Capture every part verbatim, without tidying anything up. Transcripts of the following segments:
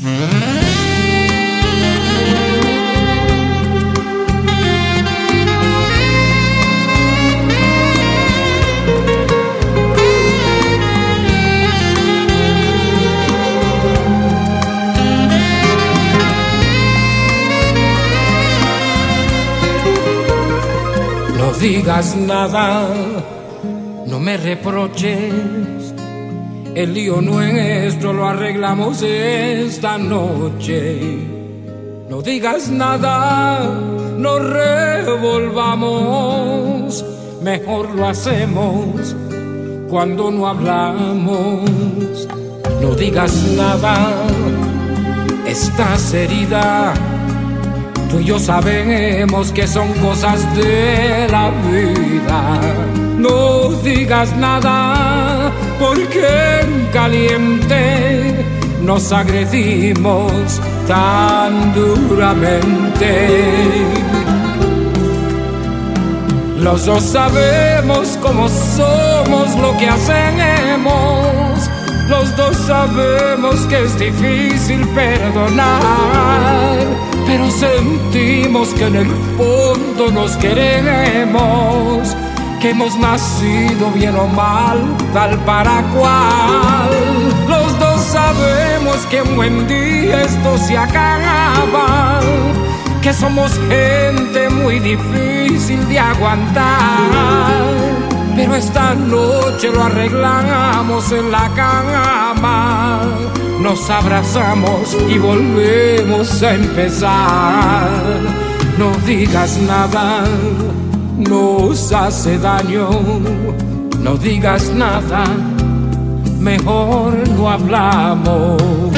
No digas nada, no me reproches, el lío nuestro lo arreglamos esta noche. No digas nada, no revolvamos, mejor lo hacemos cuando no hablamos. No digas nada, estás herida, tú y yo sabemos que son cosas de la vida. No digas nada, porque en caliente nos agredimos tan duramente. Los dos sabemos cómo somos, lo que hacemos. Los dos sabemos que es difícil perdonar, pero sentimos que en el fondo nos queremos, que hemos nacido bien o mal, tal para cual. Los dos sabemos que un buen día esto se acaba, que somos gente muy difícil de aguantar, pero esta noche lo arreglamos en la cama. Nos abrazamos y volvemos a empezar. No digas nada, nos hace daño. No digas nada, mejor no hablamos.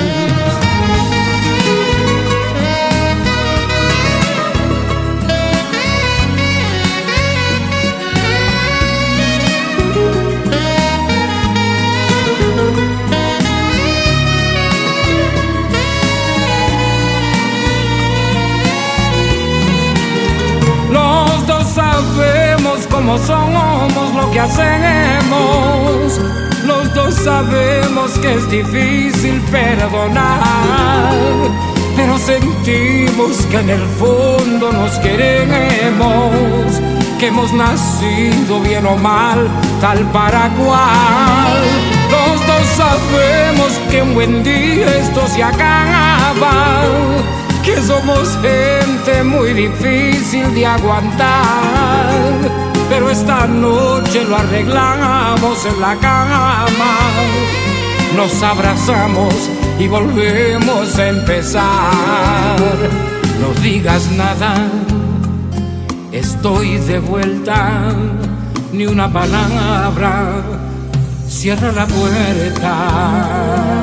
Sabemos cómo somos, lo que hacemos. Los dos sabemos que es difícil perdonar, pero sentimos que en el fondo nos queremos, que hemos nacido bien o mal, tal para cual. Los dos sabemos que un buen día esto se acaba, que somos gente muy difícil de aguantar, pero esta noche lo arreglamos en la cama. Nos abrazamos y volvemos a empezar. No digas nada, estoy de vuelta, ni una palabra, cierra la puerta.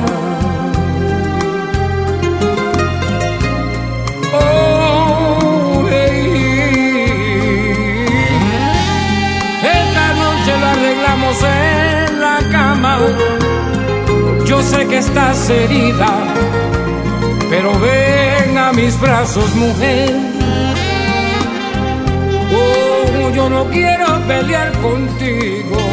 En la cama, yo sé que estás herida, pero ven a mis brazos, mujer. Oh, yo no quiero pelear contigo.